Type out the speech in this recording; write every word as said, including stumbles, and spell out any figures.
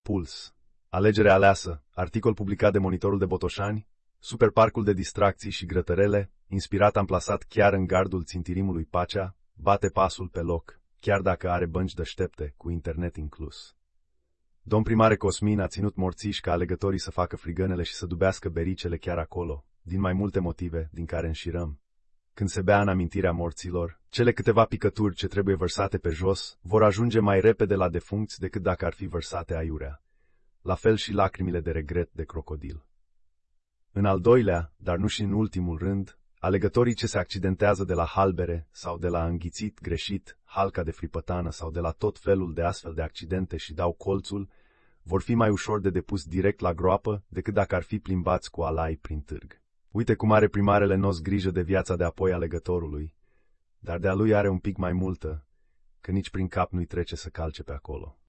Puls. Alegere aleasă. Articol publicat de Monitorul de Botoșani. Superparcul de distracții și grătărele, inspirat amplasat chiar în gardul țintirimului Pacea, bate pasul pe loc, chiar dacă are bănci deștepte, cu internet inclus. Domn primare Cosmin a ținut morțiș ca alegătorii să facă frigănele și să dubească bericele chiar acolo, din mai multe motive, din care înșirăm. Când se bea în amintirea morților, cele câteva picături ce trebuie vărsate pe jos vor ajunge mai repede la defuncți decât dacă ar fi vărsate aiurea. La fel și lacrimile de regret de crocodil. În al doilea, dar nu și în ultimul rând, alegătorii ce se accidentează de la halbere sau de la înghițit greșit, halca de fripătană sau de la tot felul de astfel de accidente și dau colțul, vor fi mai ușor de depus direct la groapă decât dacă ar fi plimbați cu alai prin târg. Uite cum are primarele nos grijă de viața de apoi alegătorului, dar de-a lui are un pic mai multă, că nici prin cap nu-i trece să calce pe acolo.